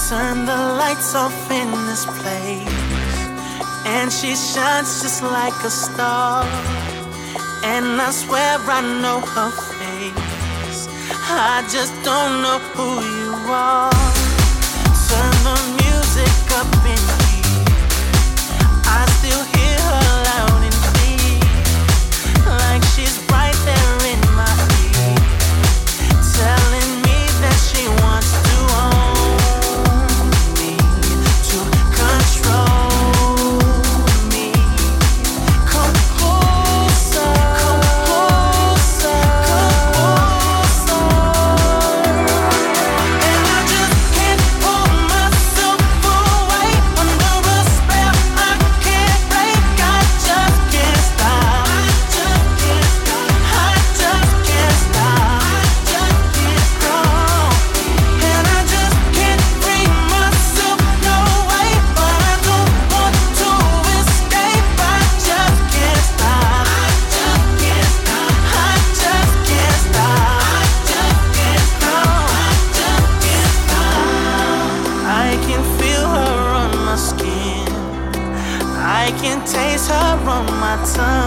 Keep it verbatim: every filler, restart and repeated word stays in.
Turn the lights off in this place, and she shines just like a star. And I swear I know her face, I just don't know who you are. Turn the music up in here, I still hear her loud and clear, like she's right there in my ear, telling me that she wants to own me, to control me. Come closer, come closer, come closer. And I just can't pull myself away under a spell I can't break. I just can't stop. I just can't stop. I just can't stop. I just can't stop. And I just can't bring myself no way, but I don't want to escape. I just can't stop. I just can't stop. I just can't stop. I just can't stop. I just can't stop. I can feel her on my skin, I can taste her on my tongue.